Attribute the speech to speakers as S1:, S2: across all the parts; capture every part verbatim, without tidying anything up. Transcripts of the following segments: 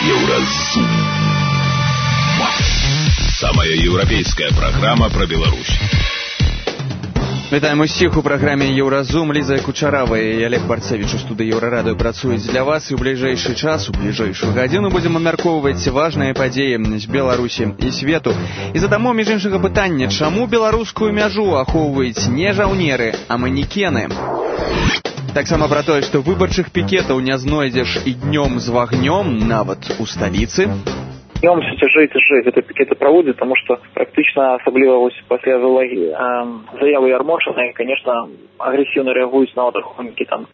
S1: Еўразум. Самая еўрапейская программа про Беларусь.
S2: Вітаем усіх у праграме Еўразум. Ліза Кучарава і Олег Барцевіч у студыі Еўрарадыё працуюць для вас, і ў бліжэйшы час, у бліжэйшую гадзіну будзем абмяркоўваць важныя падзеі з Беларусі і свету. І задамо між іншага пытання, чаму беларускую мяжу ахоўваюць не жаўнеры, а манекены? Таксама пра тое, што выбарчых пікетаў не знойдзеш і днём з вагнём, нават у сталіцы.
S3: Днем все цяжэй і цяжэй гэта пікеты праводзяць, таму што практычна, асабліва вось пасля заявы заявы Ярмошына, конечно, агрэсіўна рэагуюць на атакоўнікі там.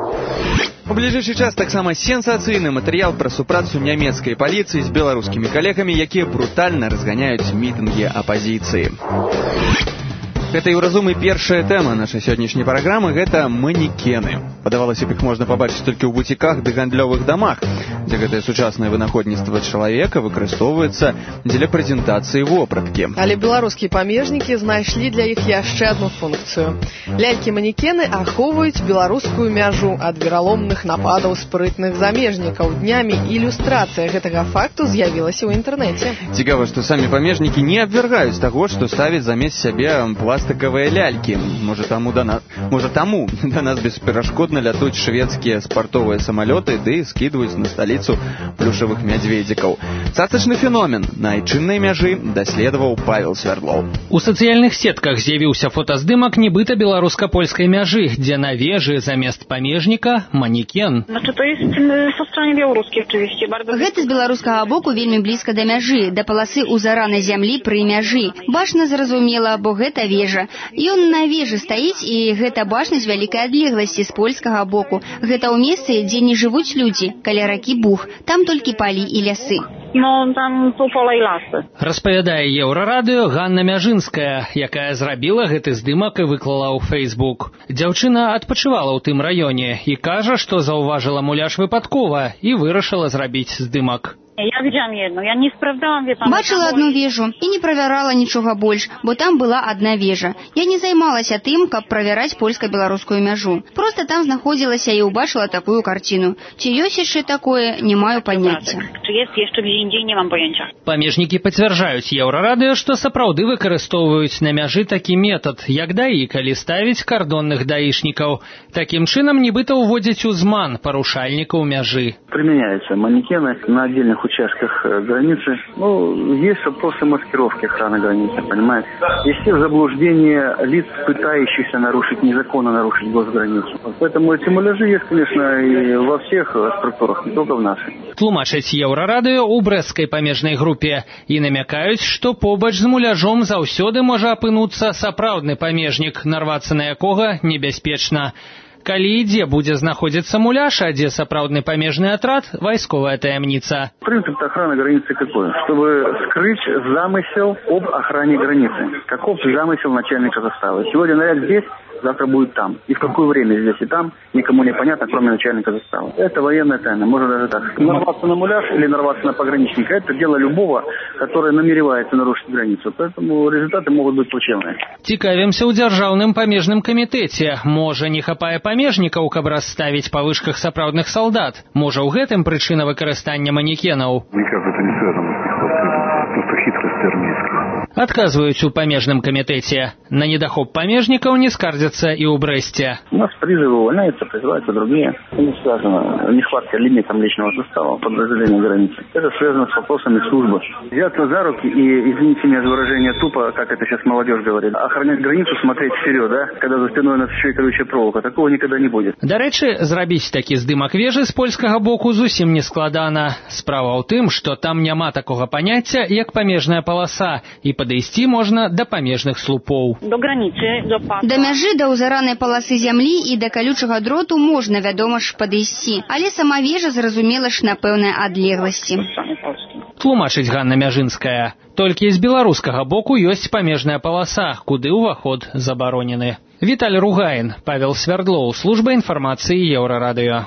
S2: У бліжэйшы час таксама сенсацыйны матэрыял пра супрацу нямецкай паліцыі з беларускімі калегамі, якія брутальна разганяюць мітынгі апазіцыі. Гэта Еўразум і першая тэма нашай сённяшняй праграмы – гэта манекены. Падавалася б, іх можна пабачыць толькі ў буціках ды гандлёвых дамах, дзе гэтае сучаснае вынаходніцтва чалавека выкарыстоўваецца дзеля прэзентацыі вопраткі.
S4: Але беларускія памежнікі знайшлі для іх яшчэ адну функцыю. Лялькі-манекены ахоўваюць беларускую мяжу ад вераломных нападаў спрытных замежнікаў. Днямі ілюстрацыя гэтага факту з'явілася ў інтэрнэце.
S2: Цікава, што самі памежнікі не абвяргаюць таго, што ставяць замест сябе пластикавыя лялькі. Можа таму да нас, можа таму да нас бесперашкодна лятуць шведскія спартовыя самалёты ды скідваюць на сталіцу плюшавых мядзведзікаў. Цацачны феномен на айчыннай мяжы даследаваў Павел Свердлоў.
S5: У сацыяльных сетках з'явіўся фотаздымак нібыта беларуска-польскай мяжы, дзе на вежы замест памежніка манекен.
S6: Значит, то есть со стороны беларускіх oczywiście bardzo.
S7: Гэта з беларускага боку вельмі блізка да мяжы, да паласы узаранай зямлі пры мяжы. Бачна зразумела, бо гэта вежа. Ён на вежы стаіць, і гэта бачнасць вялікай адлегласці з польскага боку. Гэта ў месцы, дзе не жывуць людзі, каля ракі Буг. Там толькі палі і лясы.
S6: Ну, там поля і ласы.
S5: Распавядае Еўрарадыё Ганна Мяжынская, якая зрабіла гэты здымак і выклала ў Фейсбук. Дзяўчына адпачывала ў тым раёне і кажа, што заўважыла муляж выпадкова і вырашыла зрабіць здымак.
S6: Я widziałam jedną, ja nie sprawdzałam, wie pan.
S7: Бачыла одну вежу і не правярала нічога больш, бо там была одна вежа. Я не займалася тым, каб правяраць польска-беларускую мяжу. Просто там знаходзілася і ўбачыла такую карціну. Ці ёсць яшчэ такое, не маю паняцця.
S6: Czy jest jeszcze gdzie indziej, nie mam pojęcia.
S5: Памежнікі пацвярджаюць Еўрарадыё, што сапраўды выкарыстоўваюць на мяжы такі метад, як даі, калі ставіць кардонных даішнікаў. Такім чынам нібыта ўводзяць у зман парушальнікаў мяжы.
S8: Применяются манекены на отдельных участках границы. Ну, есть вопросы маскировки охраны границы, понимаете? Есть в заблуждение лиц, пытающихся нарушить, незаконно нарушить госграницу. Поэтому эти муляжи есть, конечно, и во всех структурах, не только в нашей.
S5: Тлумачаць Еўрарадыё ў брэсцкай памежнай групе і намякаюць, што побач з муляжом заўсёды можа апынуцца сапраўдны памежнік, нарвацца на якога небяспечна. Калі і дзе будзе знаходзіцца муляж, а дзе сапраўдны памежны атрад, вайсковая таямніца.
S8: Принцип охраны границы какой? Чтобы скрыть замысел об охране границы. Каков замысел начальника заставы? Сегодня наряд здесь, завтра будет там. И в какое время здесь и там, никому не понятно, кроме начальника заставы. Это военная тайна, можно даже так. Нарваться на муляж или нарваться на пограничника – это дело любого, который намеревается нарушить границу. Поэтому результаты могут быть плачевные.
S5: Цікавімся ў дзяржаўным памежным камітэце. Можа, не хапае памежнікаў, каб расставіць па вышках сапраўдных салдат? Можа, ў гэтым прычына выкарыстання манекенаў?
S8: Никак это не связано с нехваткой, просто хитрость армейская.
S5: Адказваюць у памежным камітэце. На недахоп памежнікаў не скардзяцца і ў Брэсце.
S8: У нас призывы увольняются, призываются другие. Это не связано нехватка лимитом личного состава подразделения границы. Это связано с вопросами службы. Взяться за руки и, извините меня за выражение тупо, как это сейчас молодежь говорит, охранять границу, смотреть вперед, да? Когда за спиной у нас еще и колючая проволока. Такого никогда не будет.
S5: Дарэчы, зрабіць такі здымак вежы з польскага боку зусім не складана. Справа ў тым, што там няма такога паняцця, як памежная паласа, і падысці можна да памежных слупоў.
S6: До границы, до паса.
S7: Да мяжы, да ўзаранай паласы зямлі і да калючага дроту можна, вядома ж, падысці. Але сама вежа, зразумела ж, на пэўнай адлегласці.
S5: Тлумачыць Ганна Мяжынская. Толькі з беларускага боку ёсць памежная паласа, куды ўваход забаронены. Віталь Ругаін, Павел Свердлоў, служба інфармацыі Еўрарадыё.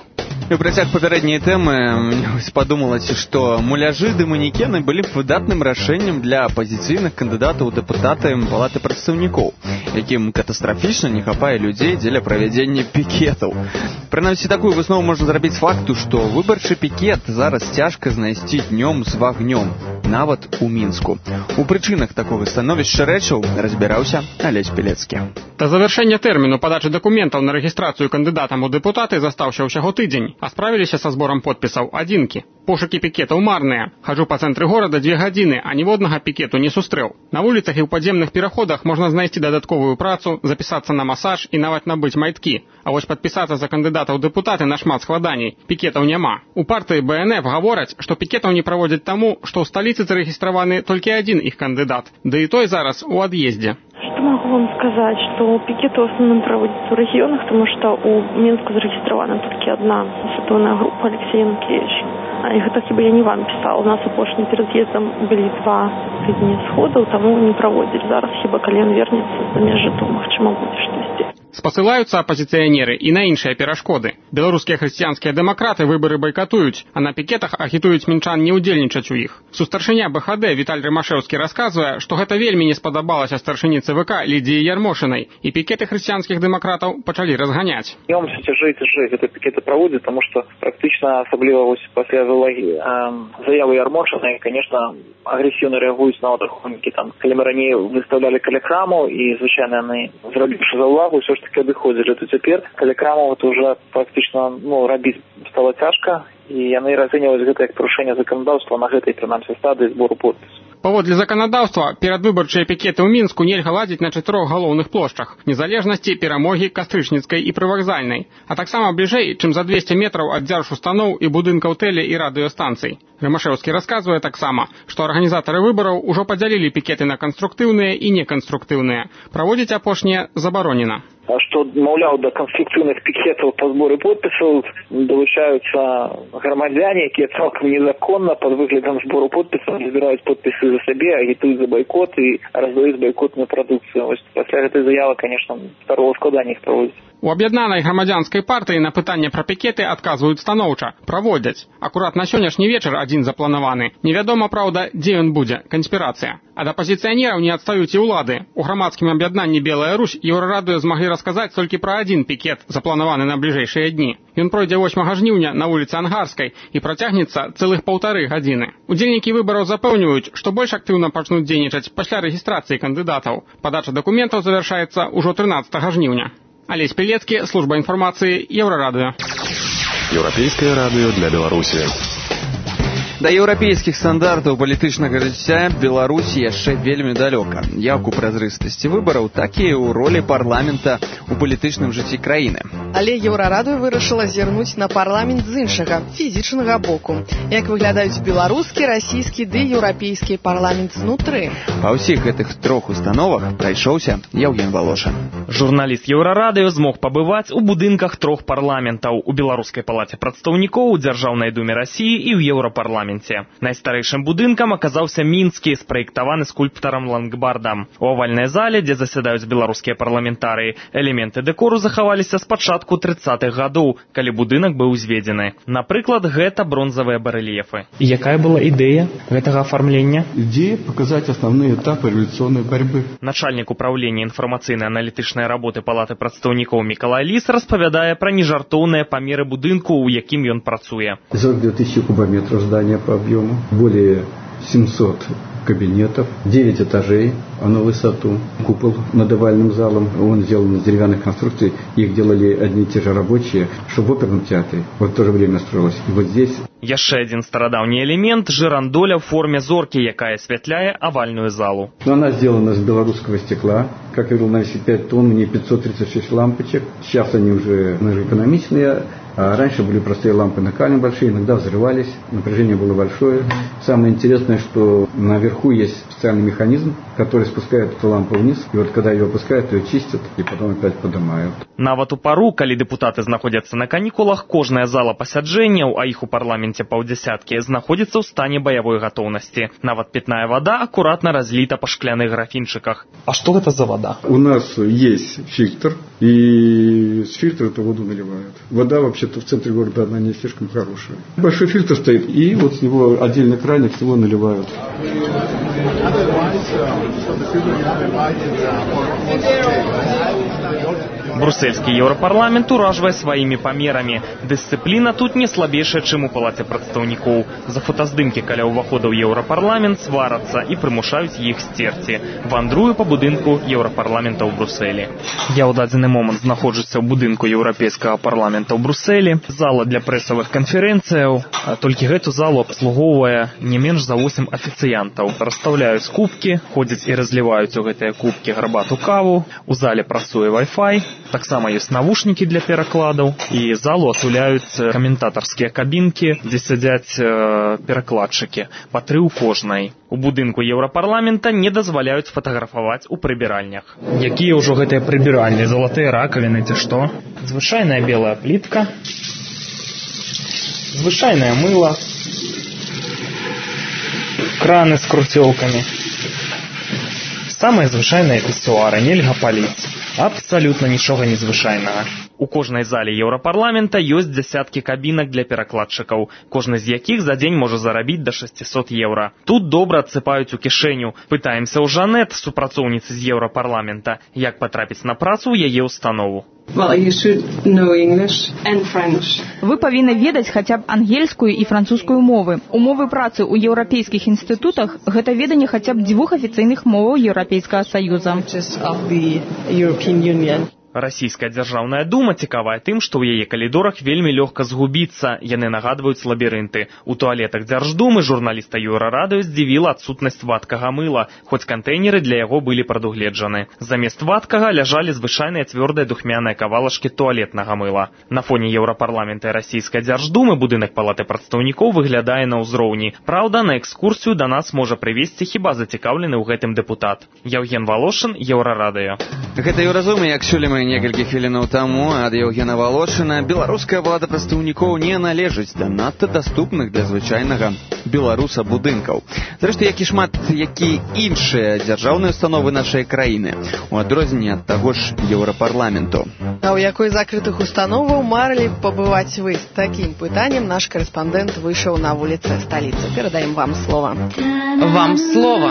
S2: І працяг папярэдняй тэмы мне падумалася, што муляжы ды манекены былі выдатным рашэннем для апазіцыйных кандыдатаў у дэпутаты палаты прадстаўнікоў, якім катастрафічна не хапае людзей дзеля правядзення пікетаў. Прынамсі, такую выснову можна зрабіць з факту, што выбарчы пікет зараз цяжка знайсці днём з вагнём, нават у Мінску. У прычынах такога становішча рэчаў разбіраўся Алесь Пелецкі.
S9: Да завяршэння тэрміну падачы дакументаў на рэгістрацыю кандыдатам у дэпутаты застаўся ўсяго тыдзень, а справіліся са зборам подпісаў адзінкі. Пошукі пікетаў марныя. Хаджу па цэнтры горада дзве гадзіны, а ніводнага пікету не сустрэў. На вуліцах і ў падземных пераходах можна знайсці дадатковую працу, запісацца на масаж і нават набыць майткі. А вось падпісацца за кандыдата ў дэпутаты нашмат складаней. Пікетаў няма. У партыі Бэ Эн Эф гавораць, што пікетаў не праводзяць таму, што ў сталіцы зарэгістраваны толькі адзін іх кандыдат, да і той зараз у ад'ездзе.
S10: Что могу вам сказать, что пикеты в основном проводятся в регионах, потому что у Минска зарегистрирована только одна световная группа Алексея Янкевича. А их так бы я не вам писала. У нас опошні перед з'їздом были два дні сходу, тому не проводили. Зараз хіба колен вернется за межжитом, чему будет что-то.
S9: Спасылаюцца апазіцыянеры і на іншыя перашкоды. Беларускія хрысціянскія дэмакраты выбары байкатуюць, а на пікетах агітуюць мінчан не ўдзельнічаць у іх. Сустаршыня Бэ Ха Дэ Віталь Рымашэўскі расказвае, што гэта вельмі не спадабалася старшыні Цэ Вэ Ка Лідзіі Ярмошынай, і пікеты хрысціянскіх дэмакратаў пачалі разганяць.
S3: Днём все цяжэй і цяжэй гэта пікеты праводзяць, таму што практычна асабліва вось пасля зоологіі. Заявы Ярмошынай, конечно, агрэсіўна рэагуюць на рахункі, там, калі мы раней выставлялі калякраму, і звычайна яны, зрабіўшы заўвагу, ўсё ж таки адыходзілі, то цяпер калякраму вот уже практычна, ну, рабіць стала цяжка, і яны разцэньваюць гэта як парушэнне заканадаўства на гэтай, прынамсі, стадыі збору подпісу.
S9: Паводле заканадаўства, перадвыбарчыя пікеты ў Мінску нельга ладзіць на чатырох галоўных плошчах: Незалежнасці, Перамогі, Кастрычніцкай і Прывакзальнай, а таксама бліжэй, чым за двесце метраў ад дзяржустаноў і будынкаў тэле- і радыёстанцый. Рымашэўскі расказвае таксама, што арганізатары выбараў ужо падзялілі пікеты на канструктыўныя і неканструктыўныя. Праводзіць апошнія забаронена.
S3: А што, маўляў, да канструктыўных пікетаў па зборы подпісаў далучаюцца грамадзяне, якія цалкам незаконна пад выглядам збору подпісаў збіраюць подпісы за сабе, агітуюць за байкот і раздаюць байкотную прадукцыю. Вось пасля гэтай заявы, конечно, старого складання іх праводзіць.
S9: У аб'яднанай грамадзянскай партыі на пытанне пра пікеты адказваюць станоўча. Праводзяць. Акурат на сённяшні вечар адзін запланаваны. Невядома, праўда, дзе ён будзе. Канспірацыя. Ад апазіцыянераў не адстаюць і ўлады. У грамадскім аб'яднанні «Белая Русь» Еўрарадыё змаглі расказаць толькі пра адзін пікет, запланаваны на бліжэйшыя дні. Ён пройдзе восьмага жніўня на вуліцы Ангарскай і працягнецца цэлых паўтары гадзіны. Удзельнікі выбараў запэўніваюць, што больш актыўна пачнуць дзейнічаць пасля рэгістрацыі кандыдатаў. Падача дакументаў завяршаецца ўжо трынаццатага жніўня. Алесь Пелецкі, служба інфармацыі, Еўрарадыё.
S1: Еўрапейскае радыё для Беларусі.
S2: Да еўрапейскіх стандартаў палітычнага жыцця Беларусі яшчэ вельмі далёка, як у празрыстасці выбараў, так і ў ролі парламента ў палітычным жыцці краіны.
S4: Але Еўрарадыё вырашыла зірнуць на парламент з іншага, фізічнага боку. Як выглядаюць беларускі, расійскі ды еўрапейскі парламент знутры.
S2: Па ўсіх гэтых трох установах прайшоўся Яўген Валоша.
S11: Журналіст Еўрарадыё змог пабываць у будынках трох парламентаў: у Беларускай палаце прадстаўнікоў, у Дзяржаўнай думе Расіі і ў Еўрапарламенце. Найстарэйшым будынкам аказаўся мінскі, спраектаваны скульптарам Лангбардам. У авальнай зале, дзе засядаюць беларускія парламентарыі, элементы дэкору захаваліся з пачатку трыццатых гадоў, калі будынак быў узведзены. Напрыклад, гэта бронзавыя барэльефы.
S12: И якая была ідэя гэтага афармлення?
S13: Идея показать основные этапы революционной борьбы.
S11: Начальнік управлення інфармацыйна-аналітычнай работы палаты прадстаўнікоў Мікалай Ліс распавядае пра нежартоўныя памеры будынку, у якім ён працуе.
S13: сорок две тысячи кубометров здания по объему, более семьсот кабинетов, девять этажей, а на высоту. Купол над овальным залом, он сделан из деревянных конструкций, их делали одни и те же рабочие, что в оперном театре. Вот в то же время строилось. И вот здесь...
S11: Яшчэ адзін старадаўні элемент – жирандоля в форме зорки, якая асвятляе овальную залу.
S13: Но она сделана из белорусского стекла. Как я говорил, на весе пять тонн, мне пятьсот тридцать шесть лампочек. Сейчас они уже экономичные. А раньше были простые лампы накальные большие, иногда взрывались, напряжение было большое. Самое интересное, что наверху есть специальный механизм, который спускает эту лампу вниз, и вот когда ее опускают, ее чистят и потом опять поднимают.
S11: Нават у пару, калі дэпутаты знаходзяцца на канікулах, кожная зала пасяджэнняў, а іх у парламенце паўдзясяткі, знаходзіцца ў стане баявой гатоўнасці. Нават пітная вода акуратна разліта па шкляных графінчыках.
S12: А что это за вода?
S13: У нас есть фильтр, и с фильтра эту воду наливают. Вода вообще то в центре города она не слишком хорошая. Большой фильтр стоит, и вот с него отдельный краник, с него наливают.
S11: Брусельскі еўрапарламент уражвае сваімі памерамі. Дысцыпліна тут не слабейшая, чым у палаце прадстаўнікоў. За фотаздымкі каля ўвахода ў еўрапарламент сварацца і прымушаюць іх сцерці. Вандрую па будынку еўрапарламента ў Брусэлі. Я ў дадзены момант знаходжуся ў будынку еўрапейскага парламента ў Брусэлі. Зала для прэсавых канферэнцыяў. Толькі гэту залу абслугоўвае не менш за восем афіцыянтаў. Расстаўляюць кубкі, ходзяць і разліваюць у гэтыя кубкі гарбату каву. У зале працуе Wi-Fi. Таксама ёсць навушнікі для перакладаў, і залу атуляюць каментатарскія кабінкі, дзе сядзяць э, перакладчыкі, па тры ў кожнай. У будынку еўрапарламента не дазваляюць фатаграфаваць у прыбіральнях.
S12: Якія ўжо гэтыя прыбіральні, залатыя ракавіны ці што? Звычайная белая плітка, звычайнае мыла, краны з круцёлкамі. Самыя звычайныя пісуары, нельга паліць. Абсалютна нічога незвычайнага.
S11: У кожнай зале еўрапарламента ёсць дзясяткі кабінак для перакладчыкаў, кожны з якіх за дзень можа зарабіць да шасцісот еўра. Тут добра адсыпаюць у кішэню. Пытаемся ў Жанет, супрацоўніцы з еўрапарламента, як патрапіць на працу ў яе ўстанову.
S14: Well, you should know English and French.
S15: Вы павінны ведаць хаця б ангельскую і французскую мовы. Умовы працы ў еўрапейскіх інстытутах – гэта веданне хаця б дзвюх афіцыйных моваў Еўрапейскага Саюза.
S11: Расійская дзяржаўная дума цікавая тым, што ў яе калідорах вельмі лёгка згубіцца, яны нагадваюць лабірынты. У туалетах дзярждумы журналіста Еўрарадыё здзівіла адсутнасць вадкага мыла, хоць кантэйнеры для яго былі прадугледжаны. Замест вадкага ляжалі звычайныя цвёрдыя духмяныя кавалачкі туалетнага мыла. На фоне еўрапарламента і расійскай дзярждумы будынак палаты прадстаўнікоў выглядае на ўзроўні. Праўда, на экскурсію да нас можа прывесці хіба зацікаўлены ў гэтым дэпутат. Яўген Валошын, Еўрарадыё.
S2: Гэта Еўразумы, як сёлі мы некалькі хвілінаў таму ад Яўгена Валошына, беларуская влада прадстаўнікоў не належыць да надта даступных для звычайнага беларуса будынкаў. Зрэшты, як і шмат які іншыя дзяржаўныя установы нашай краіны, у адрозненне ад таго ж еўрапарламенту.
S4: А ў якой закрытых установаў марылі пабываць вы? З такім пытаннем наш корэспандэнт выйшаў на вуліцы сталіцы. Перадаем вам слова.
S16: Вам слова.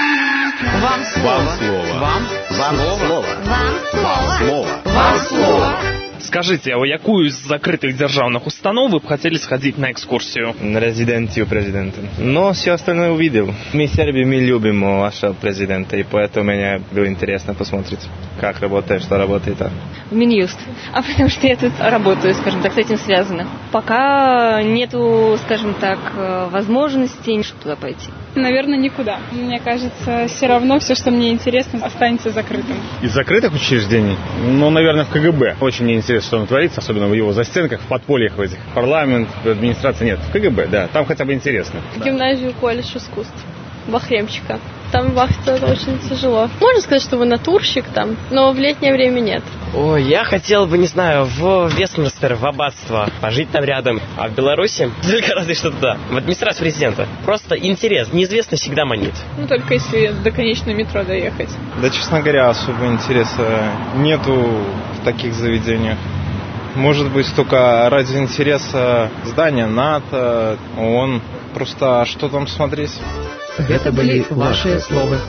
S1: Вам слово.
S16: Вам слово.
S1: Вам слово.
S16: Вам слово.
S11: Скажите, а у якую из закрытых державных установ вы бы хотели сходить на экскурсию?
S17: На резиденцию президента. Но все остальное увидел. Мы в Сербии, мы любим вашего президента, и поэтому мне было интересно посмотреть, как работает, что работает.
S18: В Минюст. А потому что я тут работаю, скажем так, с этим связано. Пока нету, скажем так, возможности туда пойти.
S19: Наверное, никуда. Мне кажется, все равно все, что мне интересно, останется закрытым.
S20: Из закрытых учреждений? Ну, наверное, в ка гэ бэ. Очень мне интересно, что там творится, особенно в его застенках, в подпольях в этих. Парламент, администрация нет. В ка гэ бэ, да. Там хотя бы интересно.
S10: В гимназию, колледж искусств. Бахремчика. Там вахта очень тяжело. Можно сказать, что вы натурщик там, но в летнее время нет.
S21: Ой, я хотел бы, не знаю, в Вестминстер, в аббатство, пожить там рядом. А в Беларуси только разве что туда, в администрацию президента. Просто интерес, неизвестность всегда манит.
S19: Ну, только если до конечного метро доехать.
S22: Да, честно говоря, особо интереса нету в таких заведениях. Может быть, только ради интереса здания НАТО, ООН. Просто что там смотреть?
S16: Это были ваши слова.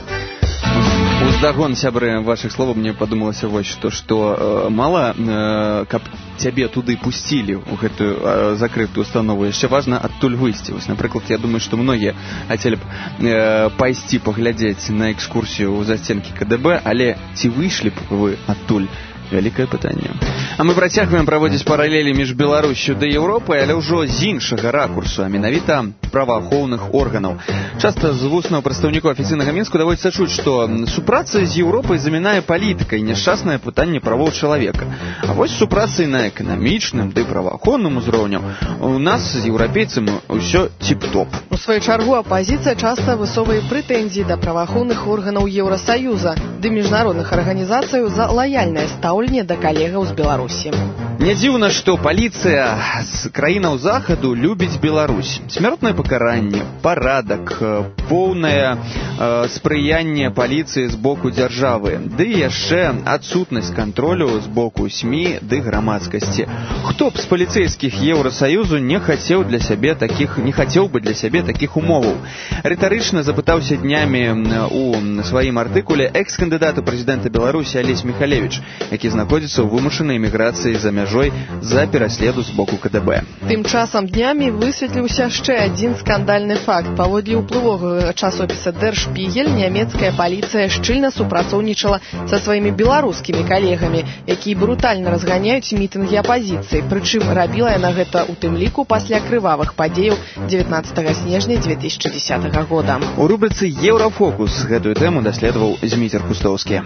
S2: Уздагон, сябры, ваших слов мне подумалася вось што, што э, мала, э, каб цябе туды пусцілі ў гэтую э, закрытую установу, яшчэ важна адтуль выйсці. Вось, напрыклад, я думаю, што многія хацелі б э, пайсці паглядзець на экскурсію ў засценкі ка дэ бэ, але ці выйшлі б вы адтуль? Вялікае пытанне. А мы працягваем праводзіць паралелі між Беларусю ды Еўропай, але ўжо з іншага ракурсу, а менавіта праваахоўных органаў. Часта з вуснаў прадстаўнікоў афіцыйнага Мінску даводзіцца чуць, што супраца з Еўропай замінае палітыка і няшчаснае пытанне правоў чалавека. А вось супрацы на эканамічным ды праваахоўным узроўням у нас з еўрапейцамі ўсё ціп-топ.
S4: У сваю чаргу апазіцыя часта высоввае прэтэнзіі да праваахоўных органаў Еўрасаюза. ды міжнародных арганізацыяў за лаяльнае стаўленне да калегаў з Беларусі.
S2: Не дзіўна, што паліцыя з краінаў захаду любіць Беларусь. Смяротнае пакаранне, парадак, поўнае э, спрыянне паліцыі з боку дзяржавы, ды яшчэ адсутнасць кантролю з боку СМІ ды грамадскасці. Хто б з паліцэйскіх Еўрасаюзу не хацеў для сябе такіх, не хацеў бы для сябе такіх умоваў? Рытарычна запытаўся днямі у сваім артыкуле экс-кандыдат у прэзідэнта Беларусі Алесь Міхалевіч, які знаходзіцца ў вымушанай эміграцыі за мяжой за пераследу з боку КДБ.
S4: Тым часам днямі высветліўся яшчэ адзін скандальны факт. Паводле ўплывовага часопіса Der Spiegel, нямецкая паліцыя шчыльна супрацоўнічала са сваімі беларускімі калегамі, якія брутальна разганяюць мітынгі апазіцыі. Прычым рабіла яна гэта ў тым ліку пасля крывавых падзеяў дзевятнаццатага снежня дзве тысячы дзесятага года.
S2: У рубрыцы «Еўрафокус» гэтую тэму даследаваў Зміцер Кустовскі.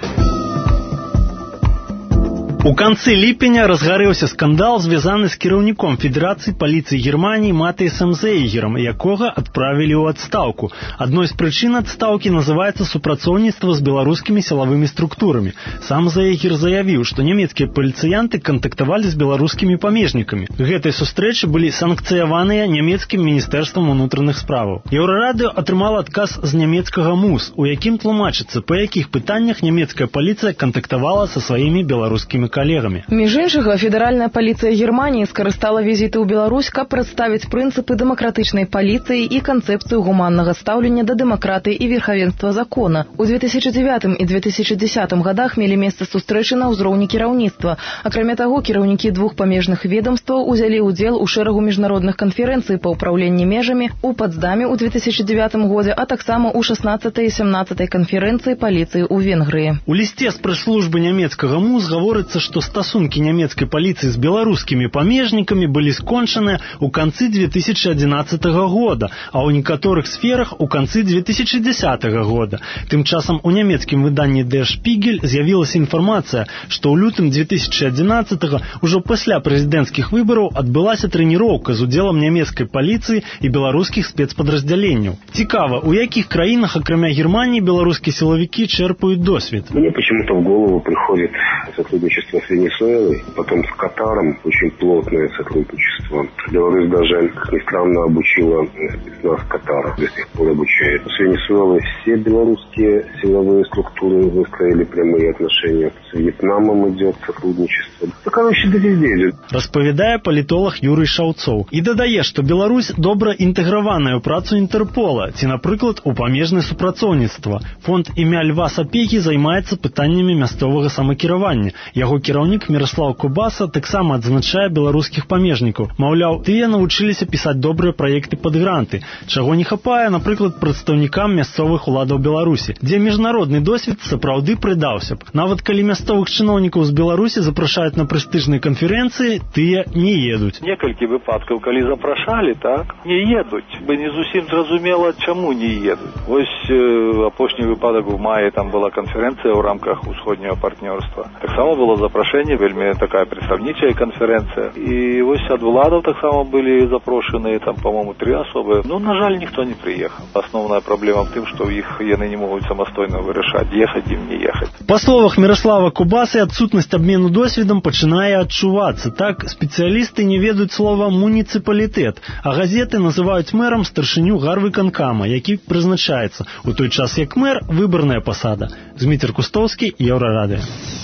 S6: У канцы ліпеня разгарэўся скандал, звязаны з кіраўніком Федэрацыі паліцыі Германіі Матыясам Зейгерам, якога адправілі ў адстаўку. Адной з прычын адстаўкі называецца супрацоўніцтва з беларускімі сілавымі структурамі. Сам Зейгер заявіў, што нямецкія паліцыянты кантактавалі з беларускімі памежнікамі. Гэтыя сустрэчы былі санкцыяваныя нямецкім міністэрствам унутраных справаў. Еўрарадыё атрымала адказ з нямецкага МУС, у якім тлумачыцца, па якіх пытаннях нямецкая паліцыя кантактавала са сваімі беларускімі коллегами.
S8: Між іншага, федэральная паліцыя Германіі скарыстала візіты ў Беларусь, каб прадставіць прынцыпы дэмакратычнай паліцыі і канцэпцыю гуманнага стаўлення да дэмакратыі і верхавенства закона. У две тысячы дзевятым і две тысячы дзесятым годах мелі месца сустрэчы на ўзроўні кіраўніцтва. Акрамя таго, кіраўнікі двух памежных ведомстваў узялі ўдзел у шэрагу міжнародных канферэнцый па ўпраўленні межамі у Потсдаме ў две тысячы дзевятым годзе, а таксама ў шаснаццатай і сямнаццатай канферэнцыі паліцыі ў Венгрыі.
S6: У лісце з прэс-службы нямецкага МУС гаворыцца, што стасункі нямецкай паліцыі з беларускімі памежнікамі былі скончаныя ў канцы две тысячы адзінаццатага года, а ў некаторых сферах у канцы две тысячы дзесятага года. Тым часам у нямецкім выданні Der Spiegel з'явілася інфармацыя, што ў лютым две тысячы адзінаццатага ўжо пасля прэзідэнцкіх выбараў адбылася трэніроўка з удзелам нямецкай паліцыі і беларускіх спецпадраздзяленняў. Цікава, у якіх краінах, акрамя Германии, белорусские силовики черпают досвид?
S23: Мне почему-то в голову приходит сотрудничество с Венесуэлой, потом с Катаром, очень плотное сотрудничество. Беларусь даже, как ни странно, обучила спецназ Катара, до сих пор обучает. С Венесуэлой все белорусские силовые структуры выстроили прямые отношения. С Вьетнамом идет сотрудничество. Ну, короче, да везде идет.
S6: Распавядае палітолог Юрый Шаўцоў. І дадае, што Беларусь добра інтэграваная ў працу Інтэрпола, ці, напрыклад, у памежнае супрацоўніцтва. Фонд імя Льва Сапегі займаецца пытаннямі мясцовага самакіравання. Яго кіраўнік Міраслаў Кубаса таксама адзначае беларускіх памежнікаў. Маўляў, тыя навучыліся пісаць добрыя праекты пад гранты, чаго не хапае, напрыклад, прадстаўнікам мясцовых уладаў Беларусі, дзе міжнародны досвед сапраўды прыдаўся б. Нават калі мясцовых чыноўнікаў з Беларусі запрашаюць на прэстыжнай канферэнцыі, тыя не едуць.
S24: Некалькі выпадкаў, калі запрашалі, так, не едуць. Бы не зусім зразумела, чаму не едуць. Вось э, апошні выпадак у маі, там была канферэнцыя ў рамках усходняга партнёрства. Таксама было запрашэнне, вельмі такая прадстаўнічая канферэнцыя. І вось ад уладаў таксама былі запрошаныя, там, по-моему, три асобы. Ну, на жаль, ніхто не прыехаў. Асноўная праблема в тым, што ў іх яны не могуць самастойна вырашаць, ехаць ім, не ехаць.
S6: Па словах Міраслава Кубасы, адсутнасць абмену досведам пачынае адчувацца. Так, спецыялісты не ведаюць слова «муніцыпалітэт», а газеты называюць мэрам старшыню гарвыканкама, які прызначаецца. У той час, як мэр, выбарная пасада. Зміцер Кустовскі, Еўрарадыё.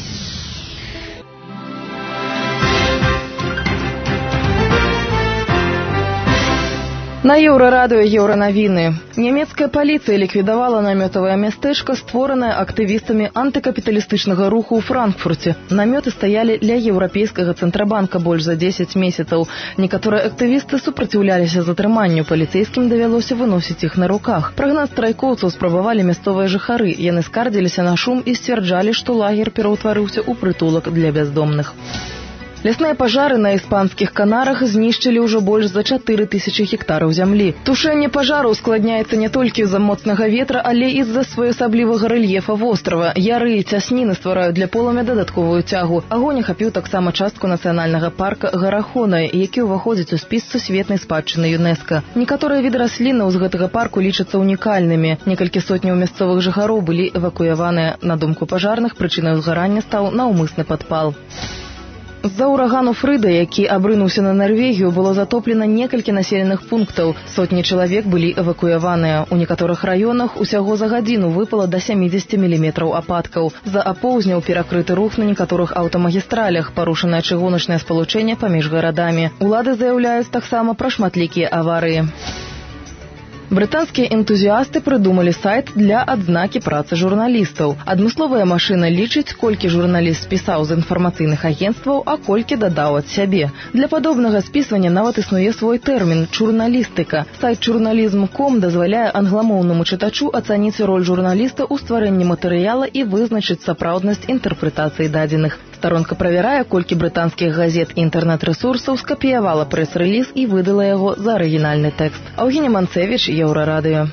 S8: На Еўрарадыё еўранавіны. Нямецкая паліцыя ліквідавала намётавае мястэчка, створанае актывістамі антыкапіталістычнага руху ў Франкфурце. Намёты стаялі ля еўрапейскага цэнтрабанка больш за дзесяць месяцаў. Некаторыя актывісты супраціўляліся затрыманню, паліцэйскім давялося выносіць іх на руках. Прагнаць страйкоўцаў спрабавалі мясцовыя жыхары. Яны скардзіліся на шум і сцвярджалі, што лагер пераўтварыўся ў прытулак для бяздомных. Лясныя пажары на іспанскіх Канарах знішчылі ўжо больш за чатыры тысячы гектараў зямлі. Тушэнне пажару ускладняецца не толькі з-за моцнага ветра, але і з-за своеасаблівага рэльефа вострава. Яры і цясніны ствараюць для полымя дадатковую цягу. Агонь ахапіў таксама частку нацыянальнага парка Гарахона, які ўваходзіць у спіс сусветнай спадчыны ЮНЕСКО. Некаторыя віды раслінаў з гэтага парку лічацца унікальнымі. Некалькі сотняў мясцовых жыхароў былі эвакуяваныя. На думку пажарных, прычынай узгарання стаў наўмысны падпал. З-за урагану Фрыда, які абрынуўся на Нарвегію, было затоплена некалькі населеных пунктаў. Сотні чалавек былі эвакуяваныя. У некаторых раёнах усяго за гадзіну выпала да сямідзесяці міліметраў ападкаў. З-за апоўзняў перакрыты рух на некаторых аўтамагістралях, парушанае чыгуначнае спалучэнне паміж гарадамі. Улады заяўляюць таксама пра шматлікія аварыі. Брытанскія энтузіасты прыдумалі сайт для адзнакі працы журналістаў. Адмысловая машына лічыць, колькі журналіст спісаў з інфармацыйных агенцтваў, а колькі дадаў ад сябе. Для падобнага спісвання нават існуе свой тэрмін – журналістыка. Сайт журналізм крапка ком дазваляе англамоўнаму чытачу ацаніць роль журналіста ў стварэнні матэрыяла і вызначыць сапраўднасць інтэрпрэтацыі дадзеных. Старонка правярае, колькі брытанскіх газет і інтэрнэт-рэсурсаў скапіявала прэс-рэліз і выдала яго за арыгінальны тэкст. Аўгіня Манцевіч, Еўрарадыё.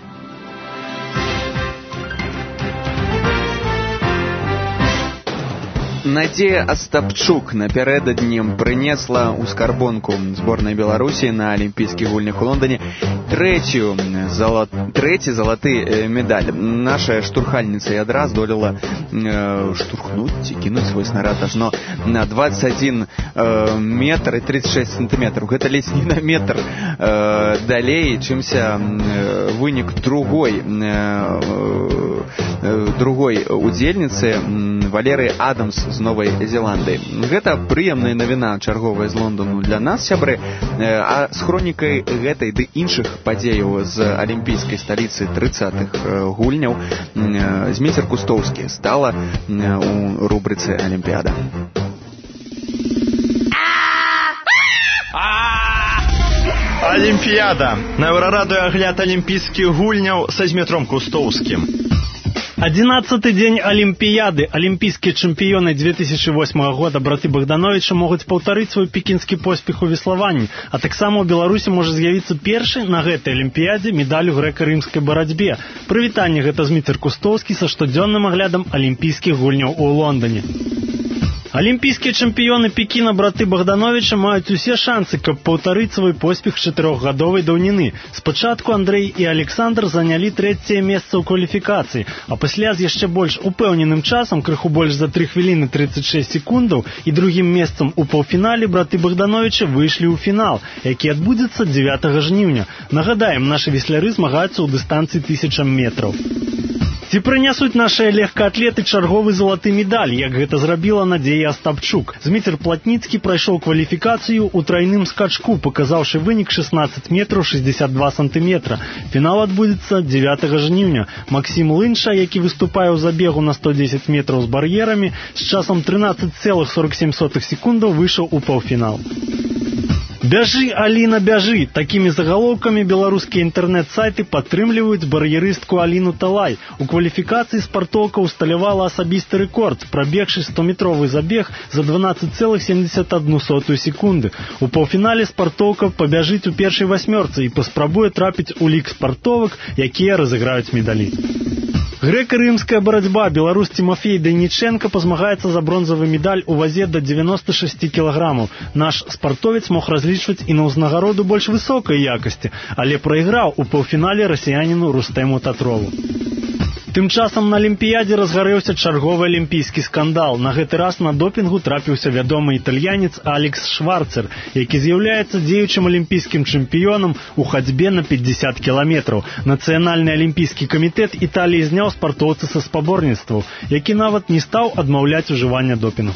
S2: Надзея Астапчук напярэдадні прынесла ў скарбонку зборнай Беларусі на алімпійскіх гульнях у Лондоне трэцюю зала... трэці залаты медаль. Наша штурхальніца і адраз здолела э, штурхнуць ці кінуць свой снарад ажно на двадцать один э, метр і тридцать шесть сантиметров. Гэта ледзь не на метр э, далей, чымся э, вынік другой э, э, другой удзельніцы Валерыі Адамс з Новай Зеландыі. Гэта прыемная навіна чарговая з Лондану для нас, сябры, а з хронікай гэтай ды іншых падзеяў з алімпійскай сталіцы трыццатых гульняў Зміцер Кустоўскі стала у рубрыцы Алімпіяда.
S6: Алімпіяда. На Еўрарадыё агляд алімпійскіх гульняў са Змітром Кустоўскім. Одиннадцатый день Олимпиады. Олимпийские чемпионы две тысячи восьмого года браты Богдановича могут повторить свой пекинский поспех у веславанні, а таксама у Беларусі можа з'явіцца першы на гэтай Олимпиаде медаль у грэка-рымскай барацьбе. Прывітанне, гэта Зміцер Кустоўскі са штодзённым аглядам алімпійскіх гульняў у Лондоне. Олимпийские чемпионы Пекина браты Богдановича маюць усе шансы, каб паўтарыць свой поспех чатырохгадовай даўніны. Спачатку Андрэй і Александр занялі трэцяе месца ў кваліфікацыі, а пасля з яшчэ больш упэўненым часам, крыху больш за тры хвіліны тридцать шесть секундаў, і другім месцам у паўфінале браты Богдановича выйшлі ў фінал, які адбудзецца дзевятага жніўня. Нагадаем, нашы весляры змагаюцца ў дыстанцыі тысяча метраў. Ці прынясуць нашыя легкаатлеты чарговы залаты медаль, як гэта зрабіла Надзея Астапчук. Зміцер Платніцкі прайшоў кваліфікацыю ў трайным скачку, паказаўшы вынік шестнадцать метров шестьдесят два сантиметра. Фінал адбудзецца дзевятага жніўня. Максім Лынша, які выступае ў забегу на сто десять метров з бар'ерамі, з часам тринадцать целых сорок семь сотых секундаў выйшаў у паўфінал. «Бяжы, Аліна, бяжы!» Такімі загалоўкамі беларускія інтэрнэт-сайты падтрымліваюць бар'ерыстку Аліну Талай. У кваліфікацыі спартоўка усталявала асабісты рэкорд, прабегшы стометровы забег за дванадцать целых семьдесят одну сотую секунды. У паўфінале спартоўка пабяжыць у першай васьмёрцы і паспрабуе трапіць у лік спартовак, якія разыграюць медалі. Грэка-рымская барацьба. Беларус Тимофей Дайніченко пазмагаецца за бронзавы медаль у вазе до девяноста шести кілаграмаў. Наш спартовец мог разлічваць і на ўзнагароду больш высокай якасці, але прайграў у паўфінале расіяніну Рустэму Татрову. Тым часам на Алімпіядзе разгарэўся чарговы алімпійскі скандал. На гэты раз на допінгу трапіўся вядомы італьянец Алекс Шварцер, які з'яўляецца дзеючым алімпійскім чэмпіёнам у хадзьбе на пятьдесят кіламетраў. Нацыянальны алімпійскі камітэт Італіі зняў спартоўца са спаборніцтваў, які нават не стаў адмаўляць ужывання допінгу.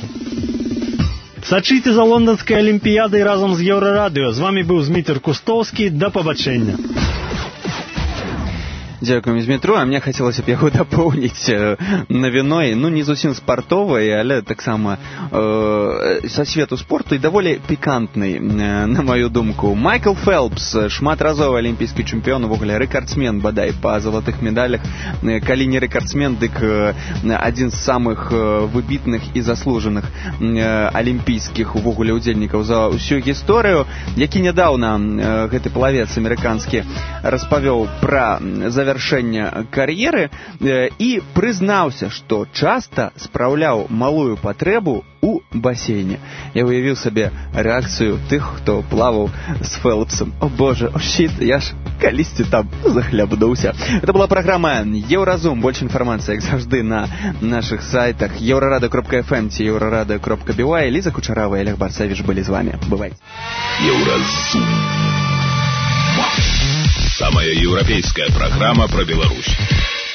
S6: Сачыце за лонданскай алімпіядай разам з Еўрарадыё. З вами быў Зміцер Кустоўскі. Да пабачэння.
S2: Дзякуем, Змітру. А мне хацелася б яго дапоўніць навіной, ну не зусім спартовай, але таксама э, са свету спорту і даволі пікантнай, э, на маю думку. Майкл Фелпс, шматразовы алімпійскі чэмпіён, увогуле рэкардсмен, бадай, па залатых медалях. Калі не рэкардсмен, дык адзін з самых выбітных і заслужаных алімпійскіх увогуле удзельнікаў за ўсю гісторыю, які нядаўна гэты плавец амерыканскі распавёў пра завяршэнне кар'еры і прызнаўся, што часта спраўляў малую патрэбу у басейне. Я уявіў сабе рэакцыю тых, хто плаваў з Фелпсом. О боже, о щит, я ж калісьці там захлябнуўся. Это была праграма Еўразум. Больш інфармацыі, як заўжды, на нашых сайтах еўрарада кропка эф эм ці еўрарада кропка би уай. Ліза Кучарава і Олег Барцевіч былі з вами. Бывайце.
S3: Еўразум. Самая европейская программа про Беларусь.